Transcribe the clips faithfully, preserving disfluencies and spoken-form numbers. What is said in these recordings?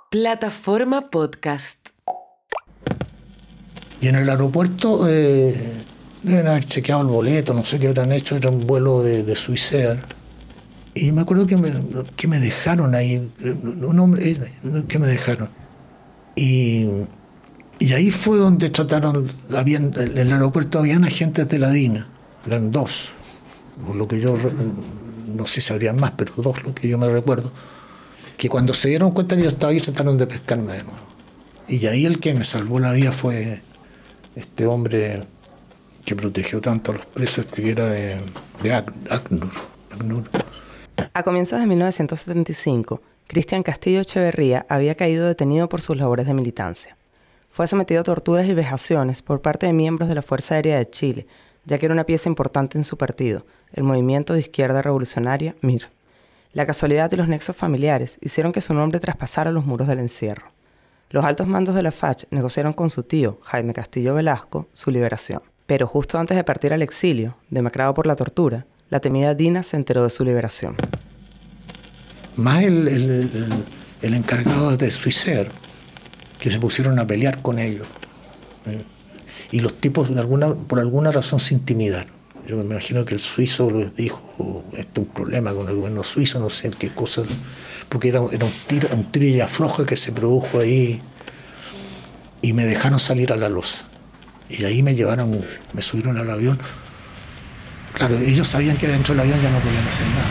Plataforma Podcast. Y en el aeropuerto eh, deben haber chequeado el boleto, no sé qué habrán hecho, era un vuelo de, de Swissair. Y me acuerdo que me, que me dejaron ahí, un hombre, que me dejaron. Y, y ahí fue donde trataron, habían, en el aeropuerto habían agentes de la DINA, eran dos, por lo que yo, no sé si habrían más, pero dos, lo que yo me recuerdo, que cuando se dieron cuenta que yo estaba ahí trataron de pescarme de nuevo. Y ahí el que me salvó la vida fue este hombre que protegió tanto a los presos, que era de, de ACNUR. ACNUR. A comienzos de mil novecientos setenta y cinco, Cristian Castillo Echeverría había caído detenido por sus labores de militancia. Fue sometido a torturas y vejaciones por parte de miembros de la Fuerza Aérea de Chile, ya que era una pieza importante en su partido, el Movimiento de Izquierda Revolucionaria, M I R. La casualidad y los nexos familiares hicieron que su nombre traspasara los muros del encierro. Los altos mandos de la F A C H negociaron con su tío, Jaime Castillo Velasco, su liberación. Pero justo antes de partir al exilio, demacrado por la tortura, la temida DINA se enteró de su liberación. Más el, el, el, el encargado de Swissair, que se pusieron a pelear con ellos. ¿eh? Y los tipos, de alguna, por alguna razón, se intimidaron. Yo me imagino que el suizo les dijo, este es un problema con el gobierno suizo, no sé qué cosa, porque era, era un tiro, un tiro y afloje que se produjo ahí, y me dejaron salir a la loza. Y ahí me llevaron, me subieron al avión. Claro, ellos sabían que dentro del avión ya no podían hacer nada.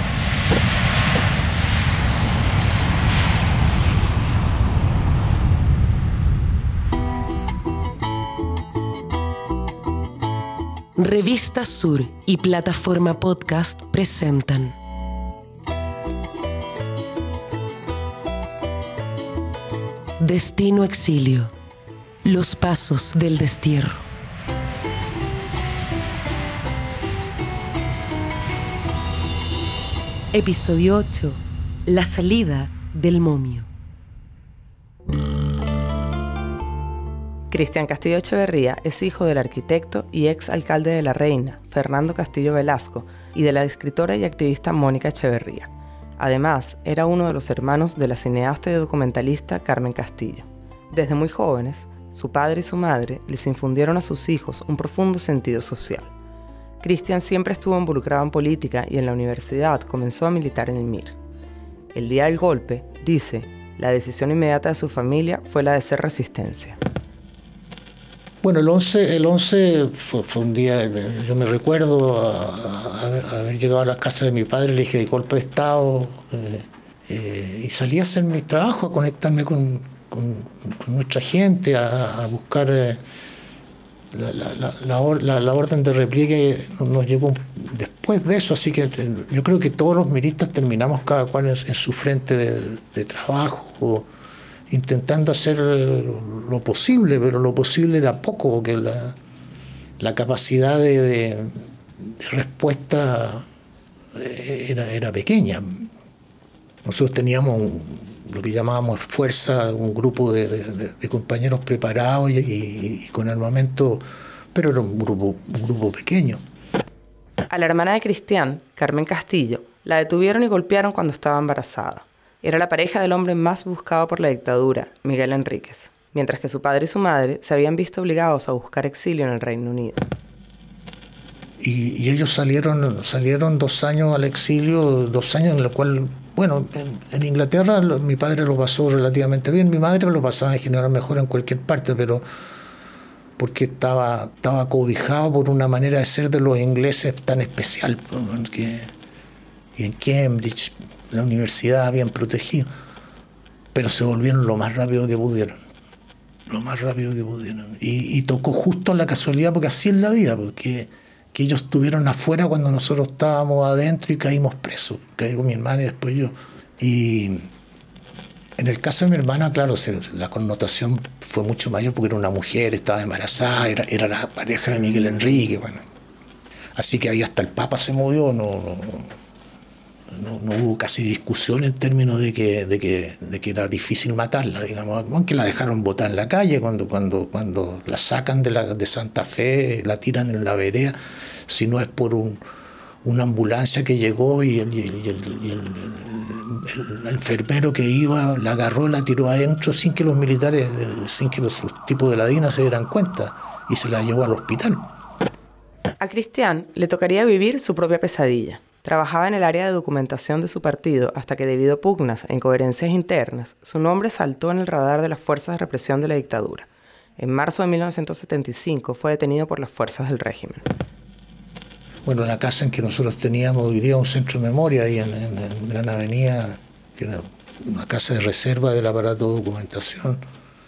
Revista Sur y Plataforma Podcast presentan Destino Exilio. Los pasos del destierro. Episodio ocho. La salida del momio. Cristian Castillo Echeverría es hijo del arquitecto y ex alcalde de La Reina, Fernando Castillo Velasco, y de la escritora y activista Mónica Echeverría. Además, era uno de los hermanos de la cineasta y documentalista Carmen Castillo. Desde muy jóvenes, su padre y su madre les infundieron a sus hijos un profundo sentido social. Cristian siempre estuvo involucrado en política y en la universidad comenzó a militar en el M I R. El día del golpe, dice, la decisión inmediata de su familia fue la de hacer resistencia. Bueno, el once, el once fue, fue un día, yo me recuerdo a, a, a haber llegado a la casa de mi padre, le dije de golpe de Estado, eh, eh, y salí a hacer mi trabajo, a conectarme con, con, con nuestra gente, a, a buscar eh, la, la, la, la, la, la orden de repliegue nos llegó después de eso, así que yo creo que todos los miristas terminamos cada cual en, en su frente de, de trabajo, intentando hacer lo posible, pero lo posible era poco, porque la, la capacidad de, de, de respuesta era, era pequeña. Nosotros teníamos un, lo que llamábamos fuerza, un grupo de, de, de compañeros preparados y, y, y con armamento, pero era un grupo, un grupo pequeño. A la hermana de Cristian, Carmen Castillo, la detuvieron y golpearon cuando estaba embarazada. Era la pareja del hombre más buscado por la dictadura, Miguel Enríquez, mientras que su padre y su madre se habían visto obligados a buscar exilio en el Reino Unido. Y, y ellos salieron, salieron dos años al exilio, dos años en los cuales, bueno, en, en Inglaterra lo, mi padre lo pasó relativamente bien, mi madre lo pasaba en general mejor en cualquier parte, pero porque estaba, estaba cobijado por una manera de ser de los ingleses tan especial, que, y en Cambridge, la universidad habían protegido, pero se volvieron lo más rápido que pudieron, lo más rápido que pudieron. Y, y tocó justo la casualidad, porque así es la vida, porque que ellos estuvieron afuera cuando nosotros estábamos adentro y caímos presos, caí con mi hermana y después yo. Y en el caso de mi hermana, claro, se, la connotación fue mucho mayor porque era una mujer, estaba embarazada, era, era la pareja de Miguel Enrique, bueno. Así que ahí hasta el Papa se movió, no... no No, no hubo casi discusión en términos de que, de que, de que era difícil matarla, digamos, aunque la dejaron botar en la calle cuando, cuando, cuando la sacan de, la, de Santa Fe, la tiran en la vereda, si no es por un, una ambulancia que llegó y el, y el, y el, y el, el, el enfermero que iba la agarró, la tiró adentro sin que los militares, sin que los, los tipos de la D I N A se dieran cuenta, y se la llevó al hospital. A Cristián le tocaría vivir su propia pesadilla. Trabajaba en el área de documentación de su partido hasta que, debido a pugnas e incoherencias internas, su nombre saltó en el radar de las fuerzas de represión de la dictadura. En marzo de mil novecientos setenta y cinco fue detenido por las fuerzas del régimen. Bueno, la casa en que nosotros teníamos hoy día un centro de memoria ahí en, en, en Gran Avenida, que era una casa de reserva del aparato de documentación.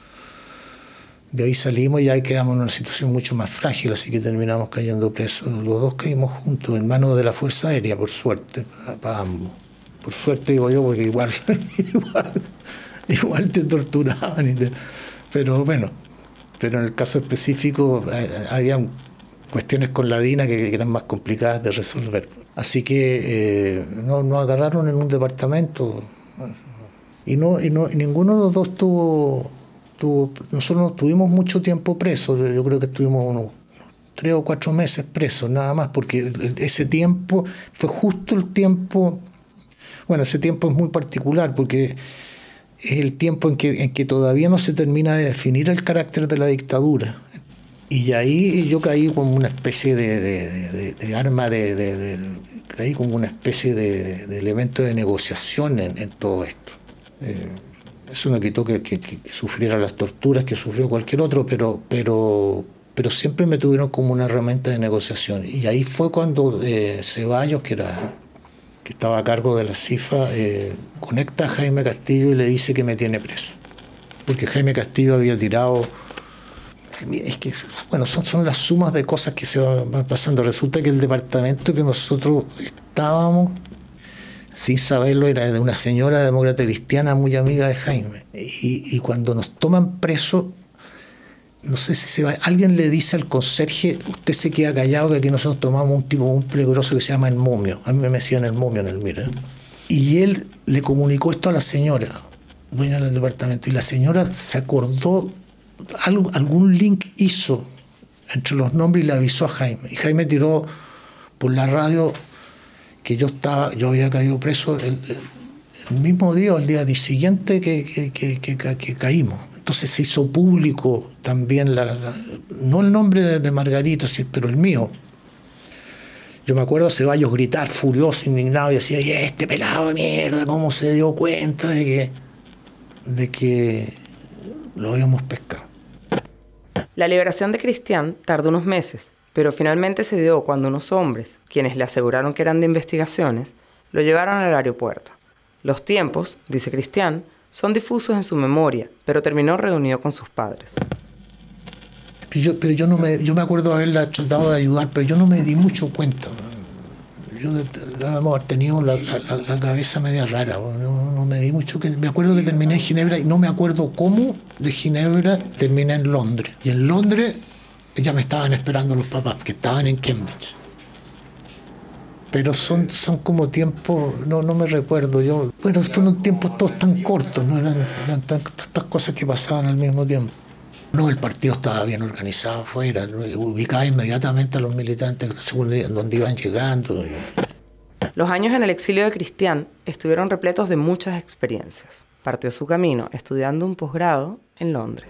De ahí salimos y ahí quedamos en una situación mucho más frágil, así que terminamos cayendo presos. Los dos caímos juntos, en manos de la Fuerza Aérea, por suerte, para, para ambos. Por suerte digo yo, porque igual, igual, igual te torturaban. Y te, pero bueno, pero en el caso específico había cuestiones con la D I N A que, que eran más complicadas de resolver. Así que eh, nos no agarraron en un departamento y, no, y, no, y ninguno de los dos tuvo... Tuvo, nosotros no tuvimos mucho tiempo presos, yo creo que estuvimos unos tres o cuatro meses presos, nada más, porque ese tiempo fue justo el tiempo, bueno, ese tiempo es muy particular, porque es el tiempo en que, en que todavía no se termina de definir el carácter de la dictadura. Y ahí yo caí como una especie de, de, de, de arma, de, de, de, caí como una especie de, de elemento de negociación en, en todo esto. Eh, Eso no quitó que, que, que sufriera las torturas que sufrió cualquier otro, pero, pero, pero siempre me tuvieron como una herramienta de negociación. Y ahí fue cuando eh, Ceballos, que, era, que estaba a cargo de la C I F A, eh, conecta a Jaime Castillo y le dice que me tiene preso. Porque Jaime Castillo había tirado... Es que, bueno, son, son las sumas de cosas que se van pasando. Resulta que el departamento que nosotros estábamos... sin saberlo, era de una señora demócrata cristiana muy amiga de Jaime. Y, y cuando nos toman preso, no sé si se va, alguien le dice al conserje, usted se queda callado, que aquí nosotros tomamos un tipo muy peligroso que se llama el momio. A mí me decían el momio en el Mira. Y él le comunicó esto a la señora, dueña del departamento, y la señora se acordó, algo, algún link hizo entre los nombres y le avisó a Jaime. Y Jaime tiró por la radio que yo estaba, yo había caído preso el, el, el mismo día o el día siguiente que, que, que, que, que caímos. Entonces se hizo público también, la, la, no el nombre de, de Margarita, sí, pero el mío. Yo me acuerdo a Ceballos gritar furioso, indignado, y decía, y este pelado de mierda, ¿cómo se dio cuenta de que, de que lo habíamos pescado? La liberación de Cristián tardó unos meses, pero finalmente se dio cuando unos hombres, quienes le aseguraron que eran de investigaciones, lo llevaron al aeropuerto. Los tiempos, dice Cristián, son difusos en su memoria, pero terminó reunido con sus padres. Pero yo, pero yo, no me, yo me acuerdo haberla tratado de ayudar, pero yo no me di mucho cuenta. Yo hemos tenido la, la, la cabeza media rara, no, no me di mucho. Que, me acuerdo que terminé en Ginebra y no me acuerdo cómo de Ginebra terminé en Londres. Y en Londres ya me estaban esperando los papás, que estaban en Cambridge. Pero son, son como tiempos, no, no me recuerdo yo. Bueno, fueron tiempos todos tan cortos, no eran, eran tan, tantas cosas que pasaban al mismo tiempo. No, el partido estaba bien organizado afuera, ubicaba inmediatamente a los militantes según donde iban llegando. Los años en el exilio de Cristián estuvieron repletos de muchas experiencias. Partió su camino estudiando un posgrado en Londres.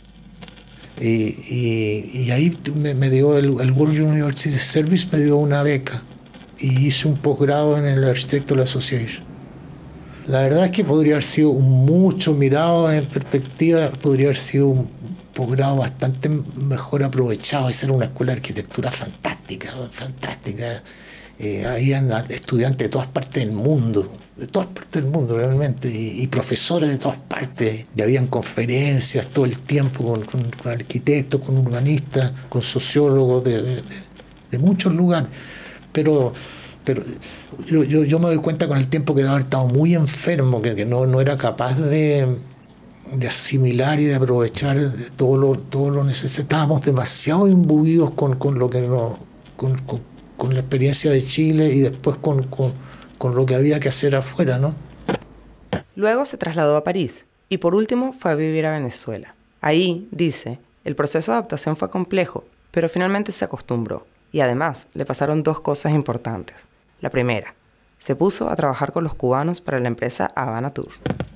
Y, y, y ahí me, me dio el, el World University Service, me dio una beca y hice un posgrado en el Architectural Association. La verdad es que podría haber sido mucho, mirado en perspectiva, podría haber sido un posgrado bastante mejor aprovechado. Esa era una escuela de arquitectura fantástica, fantástica. Eh, habían estudiantes de todas partes del mundo, de todas partes del mundo realmente, y, y profesores de todas partes. Y habían conferencias todo el tiempo con, con, con arquitectos, con urbanistas, con sociólogos de, de, de muchos lugares. Pero, pero yo, yo, yo me doy cuenta con el tiempo que haber estado muy enfermo, que, que no, no era capaz de, de asimilar y de aprovechar todo lo, todo lo necesario. Estábamos demasiado imbuidos con, con lo que no, con, con, con la experiencia de Chile y después con, con, con lo que había que hacer afuera, ¿no? Luego se trasladó a París y por último fue a vivir a Venezuela. Ahí, dice, el proceso de adaptación fue complejo, pero finalmente se acostumbró. Y además, le pasaron dos cosas importantes. La primera, se puso a trabajar con los cubanos para la empresa Habana Tour.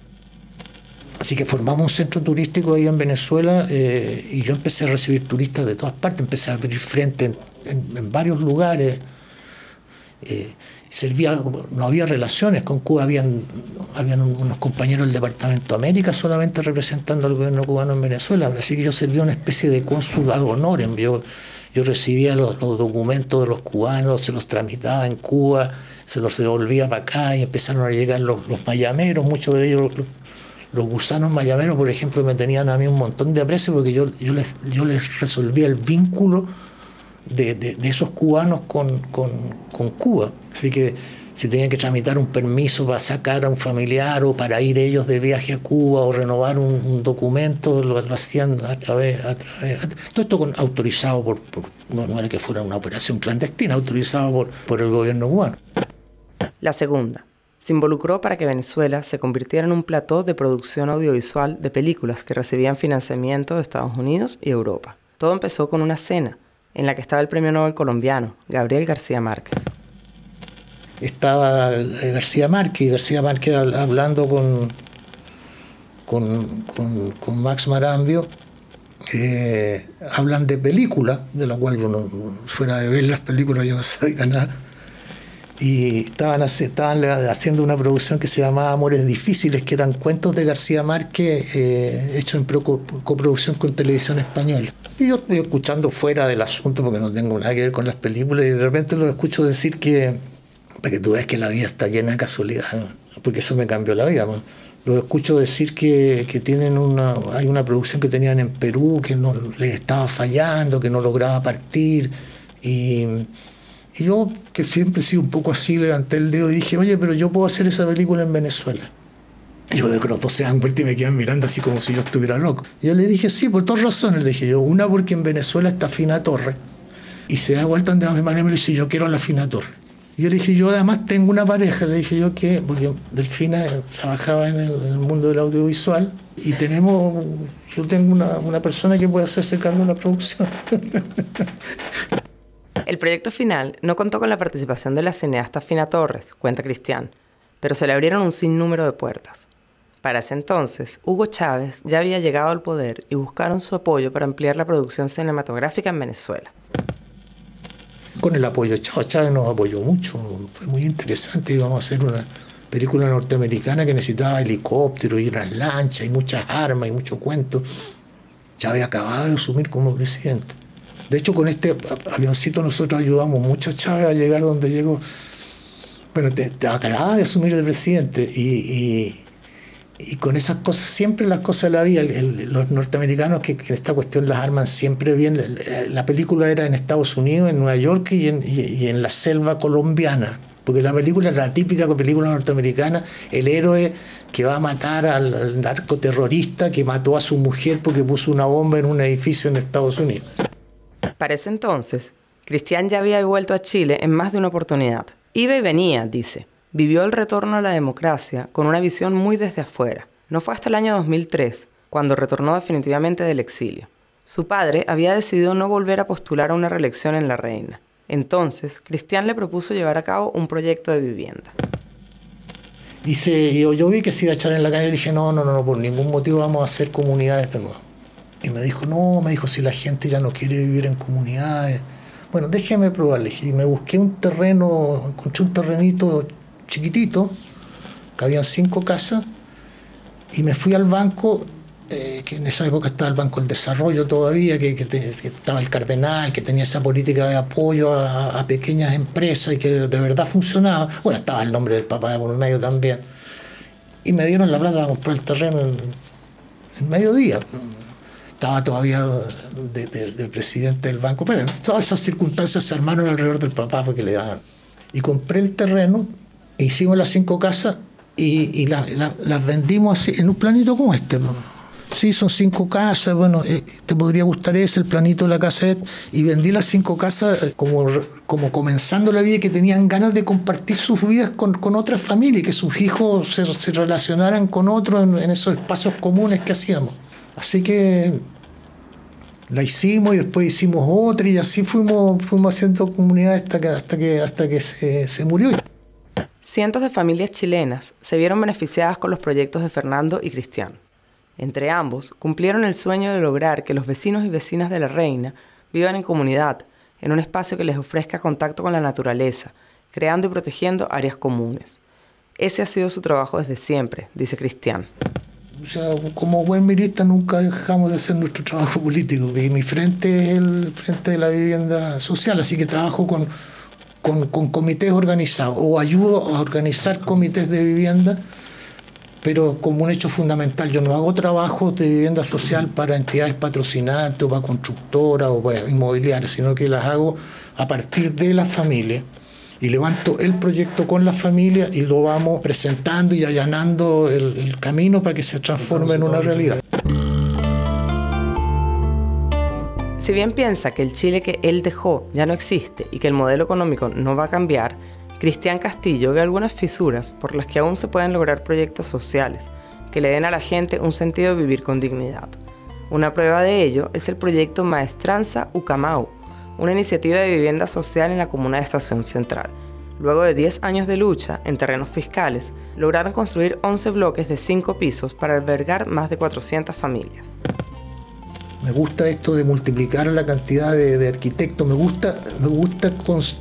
Así que formamos un centro turístico ahí en Venezuela eh, y yo empecé a recibir turistas de todas partes, empecé a abrir frente en, en, en varios lugares. Eh, servía, no había relaciones con Cuba, habían, habían unos compañeros del Departamento de América solamente representando al gobierno cubano en Venezuela, así que yo servía una especie de cónsul ad honorem. Yo, yo recibía los, los documentos de los cubanos, se los tramitaba en Cuba, se los devolvía para acá y empezaron a llegar los, los mayameros, muchos de ellos... Los, Los gusanos mayameros, por ejemplo, me tenían a mí un montón de aprecio porque yo, yo, les, yo les resolvía el vínculo de, de, de esos cubanos con, con, con Cuba. Así que si tenían que tramitar un permiso para sacar a un familiar o para ir ellos de viaje a Cuba o renovar un, un documento, lo, lo hacían a través... A través a, todo esto con, autorizado por... por no, no era que fuera una operación clandestina, autorizado por, por el gobierno cubano. La segunda. Se involucró para que Venezuela se convirtiera en un plató de producción audiovisual de películas que recibían financiamiento de Estados Unidos y Europa. Todo empezó con una cena en la que estaba el premio Nobel colombiano, Gabriel García Márquez. Estaba García Márquez, García Márquez hablando con, con, con, con Max Marambio. Eh, hablan de películas, de la cual uno, fuera de ver las películas yo no sabía nada. Y estaban, estaban haciendo una producción que se llamaba Amores Difíciles, que eran cuentos de García Márquez eh, hechos en pro, coproducción con Televisión Española. Y yo estoy escuchando fuera del asunto porque no tengo nada que ver con las películas y de repente los escucho decir que, para que tú veas que la vida está llena de casualidades, ¿no? Porque eso me cambió la vida, ¿no? Los escucho decir que, que tienen una, hay una producción que tenían en Perú que no les estaba fallando, que no lograba partir y... Y yo, que siempre he sido un poco así, levanté el dedo y dije, oye, pero yo puedo hacer esa película en Venezuela. Y yo de que los dos se dan vuelta y me quedan mirando así como si yo estuviera loco. Y yo le dije, sí, por dos razones, le dije yo. Una, porque en Venezuela está Fina Torres. Y se da vuelta donde mi madre me dice, yo quiero a la Fina Torres. Y yo le dije, yo además tengo una pareja, le dije yo que, porque Delfina trabajaba en el, en el mundo del audiovisual, y tenemos, yo tengo una, una persona que puede hacerse cargo de la producción. El proyecto final no contó con la participación de la cineasta Fina Torres, cuenta Cristián, pero se le abrieron un sinnúmero de puertas. Para ese entonces, Hugo Chávez ya había llegado al poder y buscaron su apoyo para ampliar la producción cinematográfica en Venezuela. Con el apoyo de Chávez, Chávez nos apoyó mucho, fue muy interesante. Íbamos a hacer una película norteamericana que necesitaba helicópteros y unas lanchas y muchas armas y mucho cuento. Chávez acababa de asumir como presidente. De hecho, con este avioncito nosotros ayudamos mucho a Chávez a llegar donde llegó. Bueno, te, te acababa de asumir de presidente y, y, y con esas cosas, siempre las cosas de la vida, el, el, los norteamericanos que, que esta cuestión las arman siempre bien. La película era en Estados Unidos, en Nueva York y en, y, y en la selva colombiana, porque la película era la típica película norteamericana, el héroe que va a matar al, al narcoterrorista que mató a su mujer porque puso una bomba en un edificio en Estados Unidos. Para ese entonces, Cristián ya había vuelto a Chile en más de una oportunidad. Iba y venía, dice. Vivió el retorno a la democracia con una visión muy desde afuera. No fue hasta el año dos mil tres, cuando retornó definitivamente del exilio. Su padre había decidido no volver a postular a una reelección en La Reina. Entonces, Cristián le propuso llevar a cabo un proyecto de vivienda. Y se, yo, yo vi que se iba a echar en la calle y le dije, no, no, no, no, por ningún motivo vamos a hacer comunidades de nuevo. Y me dijo, no, me dijo, si la gente ya no quiere vivir en comunidades. Bueno, déjeme probarle. Y me busqué un terreno, encontré un terrenito chiquitito, que habían cinco casas, y me fui al banco, eh, que en esa época estaba el Banco del Desarrollo todavía, que, que, te, que estaba el Cardenal, que tenía esa política de apoyo a, a pequeñas empresas y que de verdad funcionaba. Bueno, estaba el nombre del papá de por medio también. Y me dieron la plata para comprar el terreno en, en mediodía. Estaba todavía de, de, del presidente del banco, pero todas esas circunstancias se armaron alrededor del papá porque le daban. Y compré el terreno, e hicimos las cinco casas y, y la, la, las vendimos así, en un planito como este. Sí, son cinco casas, bueno, eh, te podría gustar ese, el planito de la casa esta. Y vendí las cinco casas como, como comenzando la vida, que tenían ganas de compartir sus vidas con, con otras familias, y que sus hijos se, se relacionaran con otros en, en esos espacios comunes que hacíamos. Así que La hicimos y después hicimos otra y así fuimos, fuimos haciendo comunidad hasta que, hasta que, hasta que se, se murió. Cientos de familias chilenas se vieron beneficiadas con los proyectos de Fernando y Cristian. Entre ambos, cumplieron el sueño de lograr que los vecinos y vecinas de La Reina vivan en comunidad, en un espacio que les ofrezca contacto con la naturaleza, creando y protegiendo áreas comunes. Ese ha sido su trabajo desde siempre, dice Cristian. O sea, como buen milista nunca dejamos de hacer nuestro trabajo político, y mi frente es el Frente de la Vivienda Social, así que trabajo con, con, con comités organizados, o ayudo a organizar comités de vivienda, pero como un hecho fundamental. Yo no hago trabajos de vivienda social para entidades patrocinantes, o para constructoras, o para inmobiliarias, sino que las hago a partir de la familia. Y levanto el proyecto con la familia y lo vamos presentando y allanando el, el camino para que se transforme en una realidad. Si bien piensa que el Chile que él dejó ya no existe y que el modelo económico no va a cambiar, Cristian Castillo ve algunas fisuras por las que aún se pueden lograr proyectos sociales que le den a la gente un sentido de vivir con dignidad. Una prueba de ello es el proyecto Maestranza Ucamau, una iniciativa de vivienda social en la comuna de Estación Central. Luego de diez años de lucha en terrenos fiscales, lograron construir once bloques de cinco pisos para albergar más de cuatrocientas familias. Me gusta esto de multiplicar la cantidad de, de arquitectos, me gusta, me gusta, cons-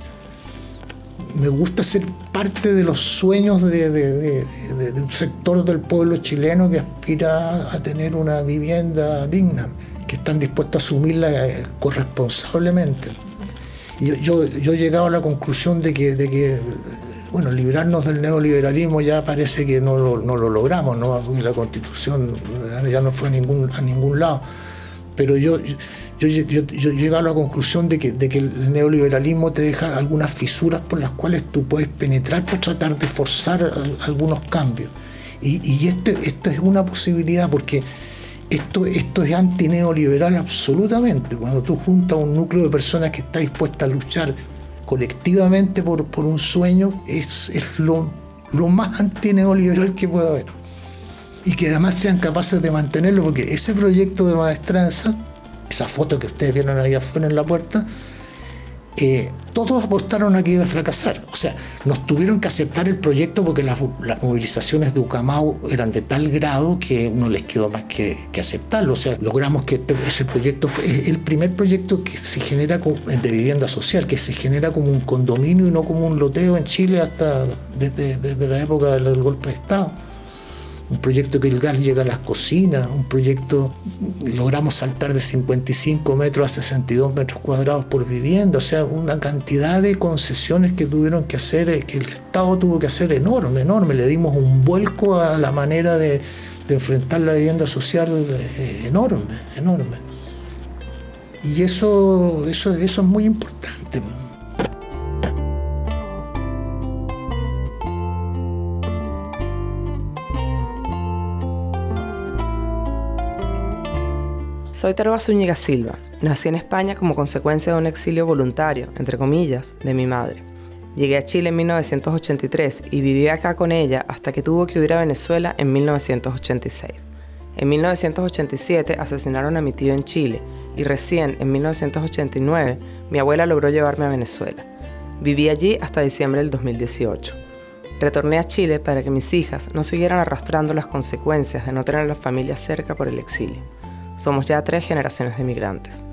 me gusta ser parte de los sueños de, de, de, de, de un sector del pueblo chileno que aspira a tener una vivienda digna, que están dispuestos a asumirla corresponsablemente. Y yo, yo, yo he llegado a la conclusión de que, de que bueno, librarnos del neoliberalismo ya parece que no lo, no lo logramos, ¿no? La Constitución ya no fue a ningún, a ningún lado. Pero yo, yo, yo, yo, yo he llegado a la conclusión de que, de que el neoliberalismo te deja algunas fisuras por las cuales tú puedes penetrar para tratar de forzar algunos cambios. Y, y este, esta es una posibilidad, porque Esto, esto es antineoliberal absolutamente. Cuando tú juntas un núcleo de personas que está dispuesta a luchar colectivamente por, por un sueño, es, es lo, lo más antineoliberal que puede haber. Y que además sean capaces de mantenerlo, porque ese proyecto de Maestranza, esa foto que ustedes vieron ahí afuera en la puerta, eh, todos apostaron a que iba a fracasar. O sea, nos tuvieron que aceptar el proyecto porque las, las movilizaciones de Ucamau eran de tal grado que no les quedó más que, que aceptarlo. O sea, logramos que este, ese proyecto fue el primer proyecto que se genera como, de vivienda social, que se genera como un condominio y no como un loteo en Chile hasta desde, desde la época del, del golpe de Estado. Un proyecto que el gas llega a las cocinas, un proyecto, logramos saltar de cincuenta y cinco metros a sesenta y dos metros cuadrados por vivienda, o sea, una cantidad de concesiones que tuvieron que hacer, que el Estado tuvo que hacer enorme, enorme. Le dimos un vuelco a la manera de, de enfrentar la vivienda social eh, enorme, enorme. Y eso, eso, eso es muy importante. Soy Taroa Zúñiga Silva. Nací en España como consecuencia de un exilio voluntario, entre comillas, de mi madre. Llegué a Chile en mil novecientos ochenta y tres y viví acá con ella hasta que tuvo que huir a Venezuela en mil novecientos ochenta y seis. En mil novecientos ochenta y siete asesinaron a mi tío en Chile y recién en mil novecientos ochenta y nueve mi abuela logró llevarme a Venezuela. Viví allí hasta diciembre del dos mil dieciocho. Retorné a Chile para que mis hijas no siguieran arrastrando las consecuencias de no tener a la familia cerca por el exilio. Somos ya tres generaciones de migrantes.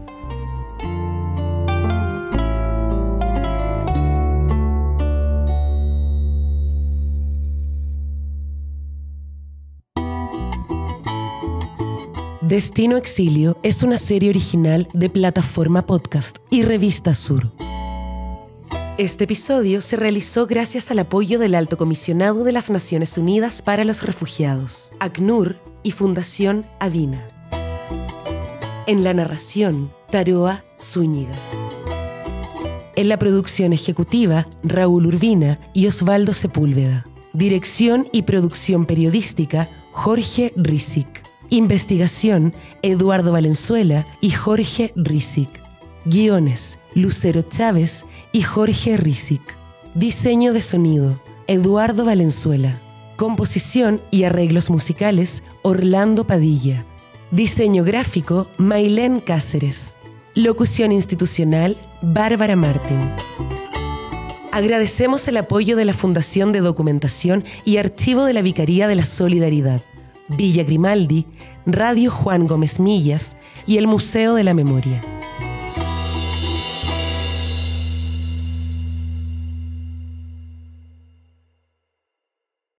Destino Exilio es una serie original de Plataforma Podcast y Revista Sur. Este episodio se realizó gracias al apoyo del Alto Comisionado de las Naciones Unidas para los Refugiados, ACNUR y Fundación Avina. En la narración, Taroa Zúñiga. En la producción ejecutiva, Raúl Urbina y Osvaldo Sepúlveda. Dirección y producción periodística, Jorge Rizik. Investigación, Eduardo Valenzuela y Jorge Rizik. Guiones, Lucero Chávez y Jorge Rizik. Diseño de sonido, Eduardo Valenzuela. Composición y arreglos musicales, Orlando Padilla. Diseño gráfico, Mailén Cáceres. Locución institucional, Bárbara Martín. Agradecemos el apoyo de la Fundación de Documentación y Archivo de la Vicaría de la Solidaridad, Villa Grimaldi, Radio Juan Gómez Millas y el Museo de la Memoria.